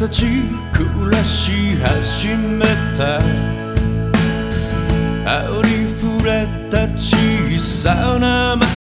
たち暮らし始めた。ありふれた小さな